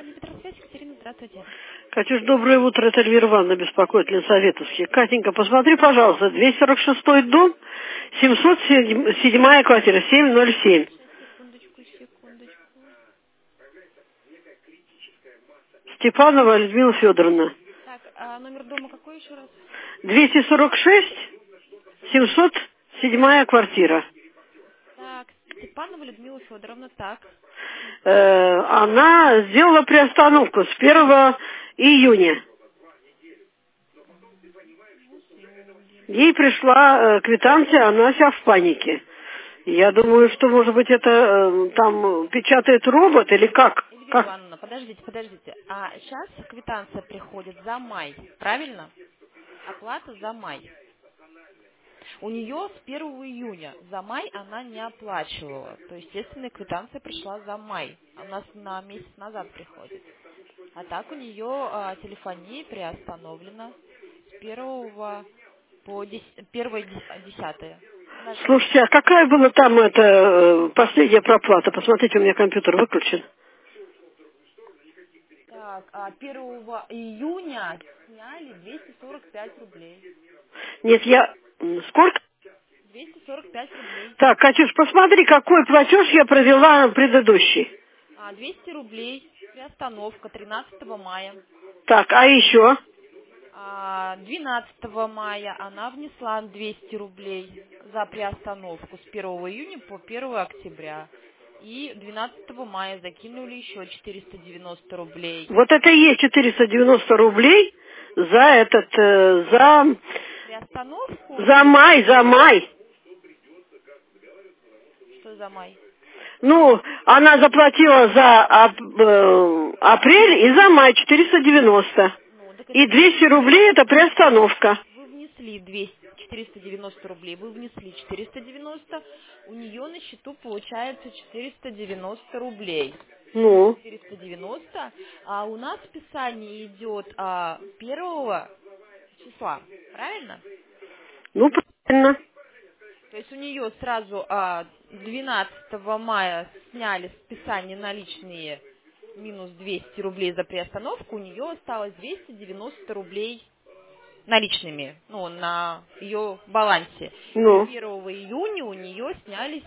Петросвязь, Екатерина, здравствуйте. Катюш, доброе утро, это Эльвира Ивановна беспокоит, Ленсоветовский. Катенька, посмотри, пожалуйста, 246-й дом, 707-я квартира, 707. Секундочку. Степанова Людмила Федоровна. Так, а номер дома какой еще раз? 246, 707-я квартира. Так, Степанова Людмила Федоровна, так. Она сделала приостановку с 1 июня. Ей пришла квитанция, она вся в панике. Я думаю, что, может быть, это там печатает робот или как? Эльвира Как? Ивановна, подождите. А сейчас квитанция приходит за май, правильно? Оплата за май. У нее с 1 июня за май она не оплачивала. То есть, естественно, квитанция пришла за май. У нас на месяц назад приходит. А так у нее телефония приостановлена с 1 по 1.10. Слушайте, а какая была там последняя проплата? Посмотрите, у меня компьютер выключен. Так, 1 июня сняли 245 рублей. Нет, Сколько? 245 рублей. Так, Катюш, посмотри, какой платеж я провела предыдущий. 200 рублей. Приостановка 13 мая. Так, а еще? 12 мая она внесла 200 рублей за приостановку с 1 июня по 1 октября. И 12 мая закинули еще 490 рублей. Вот это и есть 490 рублей за Приостановку? за май. Что за май? Ну, она заплатила за апрель и за май 490. Ну, так И это 200 рублей это приостановка. вы внесли 490 рублей, вы внесли 490, у нее на счету получается 490 рублей. Ну, 490, а у нас списание идет 1 числа, правильно? ну правильно. То есть у нее сразу 12 мая сняли списание наличные минус 200 рублей за приостановку, у нее осталось 290 рублей наличными, ну, на ее балансе. Ну, 1 июня у нее снялись,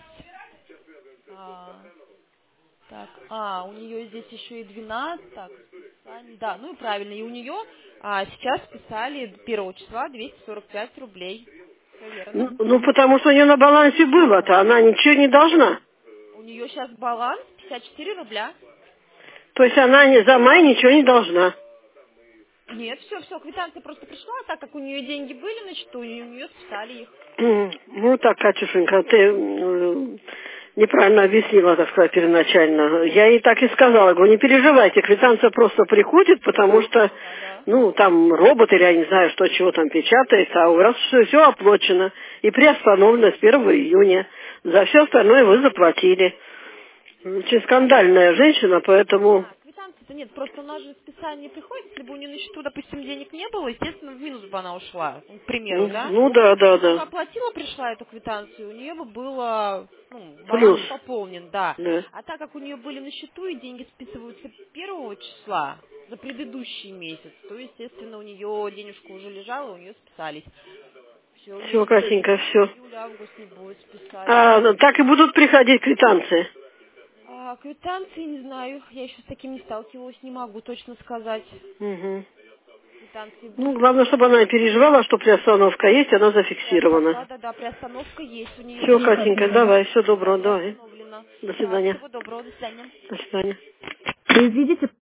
у нее здесь еще и 12, так, списание, да, ну и правильно, и у нее сейчас списали 1 числа 245 рублей. Все верно. ну, потому что у нее на балансе было-то, она ничего не должна. У нее сейчас баланс 54 рубля. То есть она за май ничего не должна. Нет, все, квитанция просто пришла, так как у нее деньги были на счету, у нее списали их. Ну так, Катюшенька, ты неправильно объяснила, так сказать, первоначально. Я ей так и сказала, говорю, не переживайте, квитанция просто приходит, потому что, Да. там робот или я не знаю, что, чего там печатается, а у вас все оплачено и приостановлено с 1 июня. За все остальное вы заплатили. Очень скандальная женщина, поэтому... Квитанции-то нет, просто у нас же списание приходит, если бы у нее на счету, допустим, денег не было, естественно, в минус бы она ушла, к примеру, да? Ну да. Она оплатила, пришла эту квитанцию, у нее бы было, баланс Плюс. пополнен, да. Да. А так как у нее были на счету и деньги списываются 1 числа за предыдущий месяц, то, естественно, у нее денежка уже лежала, у нее списались. Все, Все, Катенька, все. июль, август не будет списать. Так и будут приходить квитанции. Квитанции не знаю, я еще с таким не сталкивалась, не могу точно сказать. Угу. Квитанции Ну, будут. главное, чтобы она не переживала, что приостановка есть, она зафиксирована. Да, приостановка есть у нее. Все, Катенька, давай, всего Да, доброго, давай. приостановлена. До Так, свидания. всего доброго, до свидания. До свидания. Произведите